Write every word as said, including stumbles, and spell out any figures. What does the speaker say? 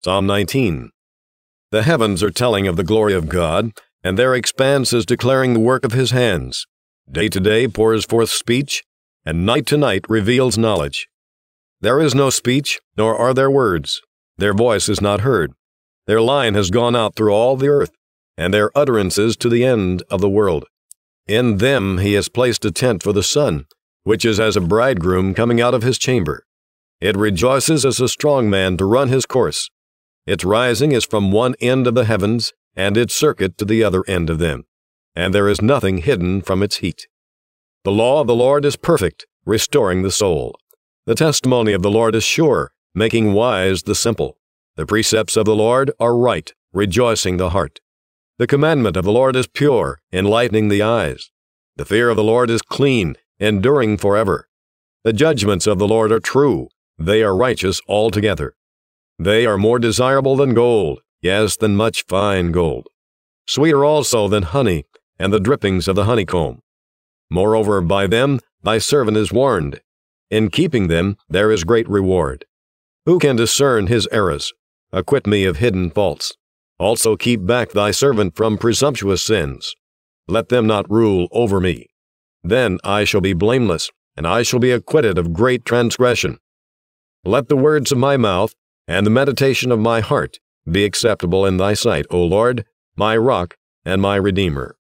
Psalm nineteen. The heavens are telling of the glory of God, and their expanse is declaring the work of his hands. Day to day pours forth speech, and night to night reveals knowledge. There is no speech, nor are there words. Their voice is not heard. Their line has gone out through all the earth, and their utterances to the end of the world. In them he has placed a tent for the sun, which is as a bridegroom coming out of his chamber. It rejoices as a strong man to run his course. Its rising is from one end of the heavens, and its circuit to the other end of them, and there is nothing hidden from its heat. The law of the Lord is perfect, restoring the soul. The testimony of the Lord is sure, making wise the simple. The precepts of the Lord are right, rejoicing the heart. The commandment of the Lord is pure, enlightening the eyes. The fear of the Lord is clean, enduring forever. The judgments of the Lord are true, they are righteous altogether. They are more desirable than gold, yes, than much fine gold. Sweeter also than honey, and the drippings of the honeycomb. Moreover, by them thy servant is warned. In keeping them there is great reward. Who can discern his errors? Acquit me of hidden faults. Also keep back thy servant from presumptuous sins. Let them not rule over me. Then I shall be blameless, and I shall be acquitted of great transgression. Let the words of my mouth and the meditation of my heart be acceptable in thy sight, O Lord, my rock and my redeemer.